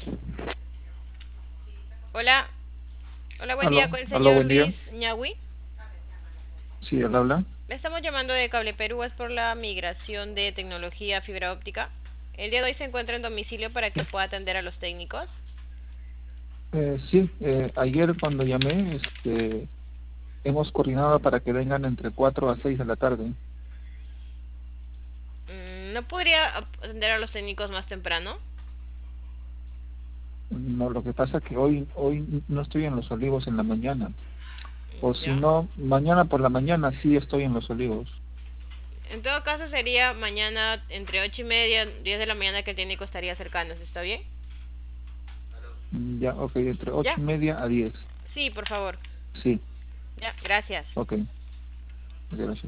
Hola, hola, buen día Aló, con el aló, señor buen día. Luis Ñahui. Sí, él habla. Le estamos llamando de Cable Perú, es por la migración de tecnología a fibra óptica. El día de hoy se encuentra en domicilio para que pueda atender a los técnicos. Sí, ayer cuando llamé, hemos coordinado para que vengan entre 4 a 6 de la tarde. ¿No podría atender a los técnicos más temprano? No, lo que pasa es que hoy no estoy en Los Olivos en la mañana. O si Ya. no, mañana por la mañana sí estoy en Los Olivos. En todo caso sería mañana entre 8:30, 10 de la mañana que el técnico estaría cercano, ¿está bien? Ya, ok, entre ocho Ya. y media a 10. Sí, por favor. Sí, Ya, gracias. ok, gracias.